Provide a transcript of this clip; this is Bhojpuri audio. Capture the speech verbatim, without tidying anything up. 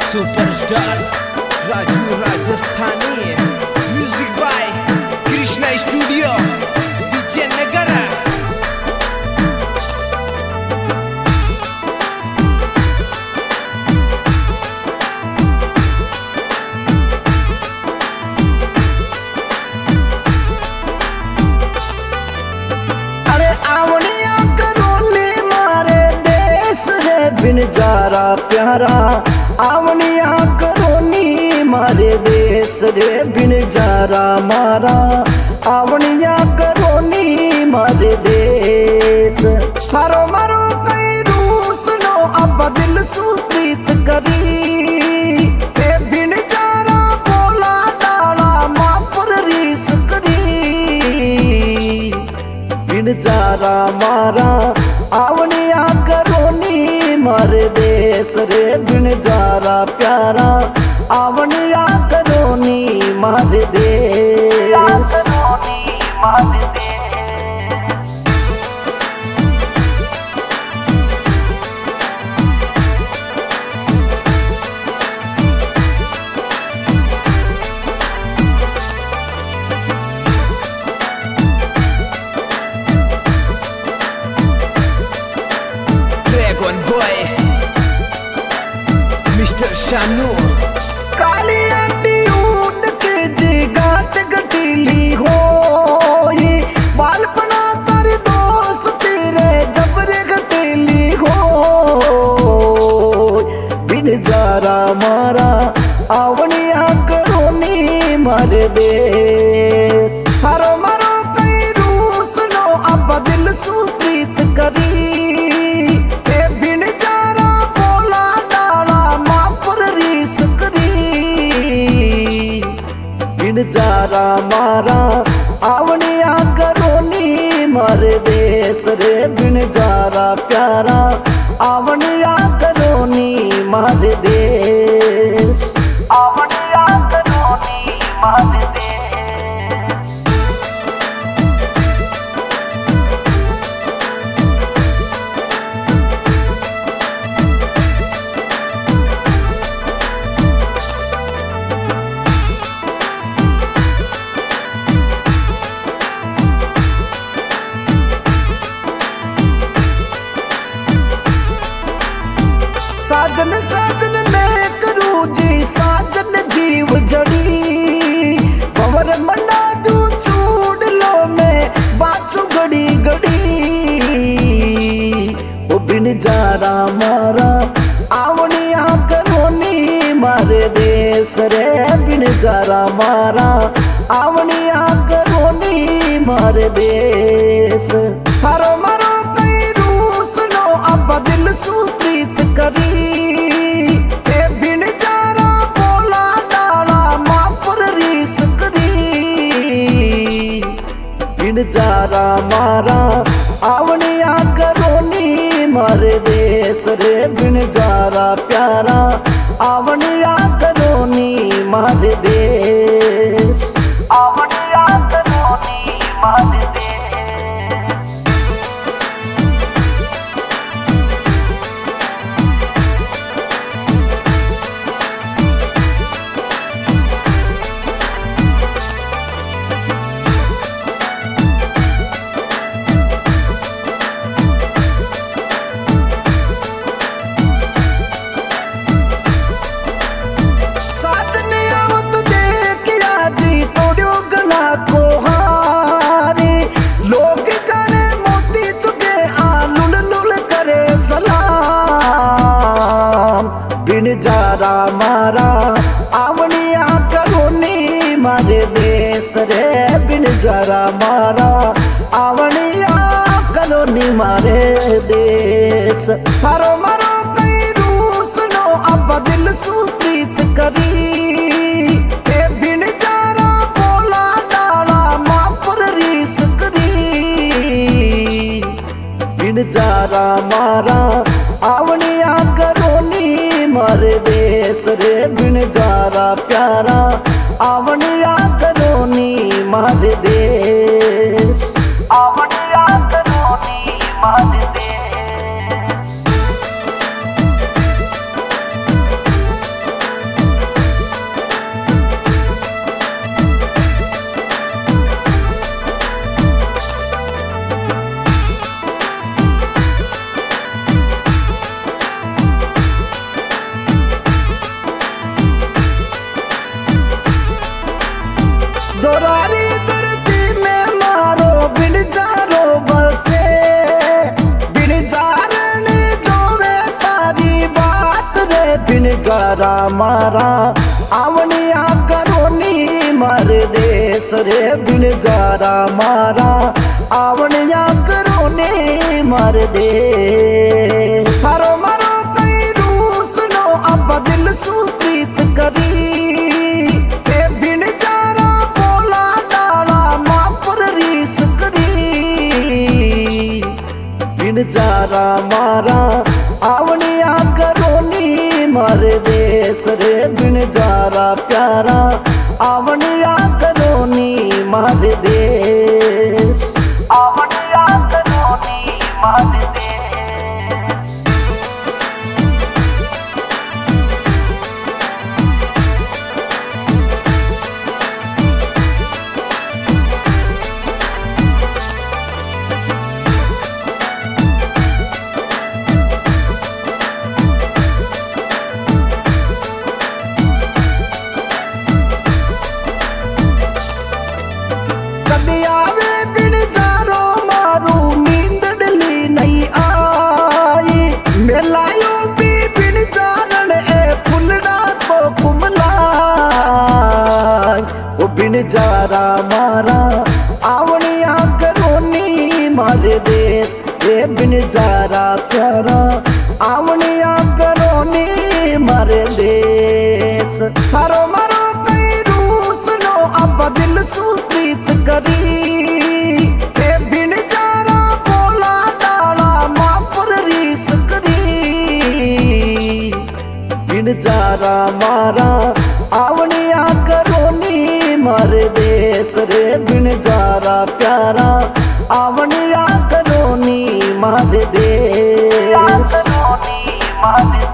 Superstar Raju Rajasthani, music by Krishna studio Vijaynagar. अरे आवनिया करोली मारे देश है बिन जारा प्यारा, आवनिया करोनी मारे देश रे बिन जारा मारा, आवनिया करोनी मारे देश। थारो मारो कई रूस नो अब दिल सुप्रीत करी, ए बिन जारा बोला डाला मां पर रीस करी। बिन जारा मारा आवनिया करोनी मारे देश रे बिन जारा प्यारा, आवनिया करोनी मारे देश, करोनी मारे देश। ड्रैगन बॉय मिस्टर शानू, काली आंटी ऊट के जी गाट गटीली हो, ये बालपना तारी दोस्त तेरे जबरे गटीली हो। बिन जारा मारा आवनिया करोनी मारे देश। थारो मारो कई रूस नो अब दिल सुप्रीत करी, ए बिन जारा बोला डाला मां पर रीस करी। बिन जारा मारा आवनिया करोनी मारे देश रे बिन जारा प्यारा, आवनिया करोनी मारे देश, आवनिया करोनी मारे देश। साजन साजन मैं करूँ जी साजन जीव जड़ी, पवर मना जू चूड़ लो मैं बाचू गड़ी गड़ी। ओ बिन जारा मारा आवनिया करोनी मारे देश रे बिन जारा मारा, आवनिया करोनी मारे देश। थारो मारो कई रूस नो अब दिल सुप्रीत करी, ए बिन जारा बोला डाला मां पर रीस करी। बिन जारा मारा आवनिया करोनी मारे देश रे बिन जारा प्यारा, आवनिया करोनी मारे देश, आवनिया करोनी मारे देश। साजने आवत देख यादी तोड़ो गला को हारे, लोग जाने मोती चुके आलुल लुल करे सलाम। बिन जारा मारा आवनिया करोनी मारे देश रे बिन जारा मारा, आवनिया करोनी मारे देश। थारो मारो कई रूस नो अब दिल सुप्रीत करी, ए बिन जारा बोला डाला मां पर रीस करी। बिन जारा मारा आवनिया करोनी मारे देश रे बिन जारा प्यारा, आवनिया करोनी मारे देश, आवनिया करोनी मारे देश। जारा मारा आवनिया करो नी मारे देश रे बिन जारा मारा आवनिया करो नी मारे देश थारो मारो कई रूस नो अब दिल सु प्रीत करी ते बिन जारा बोला डाला मां पर रीस करी बिन जारा मारा आवनिया करो नी मारे देश रे बिन जारा प्यारा आवनिया करो नी मारे देश आवनिया करो नी मारे देश बिन जारा मारा आवनिया करो नी मारे देश रे बिन जारा प्यारा आवनिया करो नी मारे देश थारो मारो कई रूस नो अब दिल सु प्रीत करी ते बिन जारा बोला डाला मां पर रीस करी बिन जारा मारा आवनिया करो नी मारे देश रे बिन जारा प्यारा आवनिया करो नी मारे देश करो नी मारे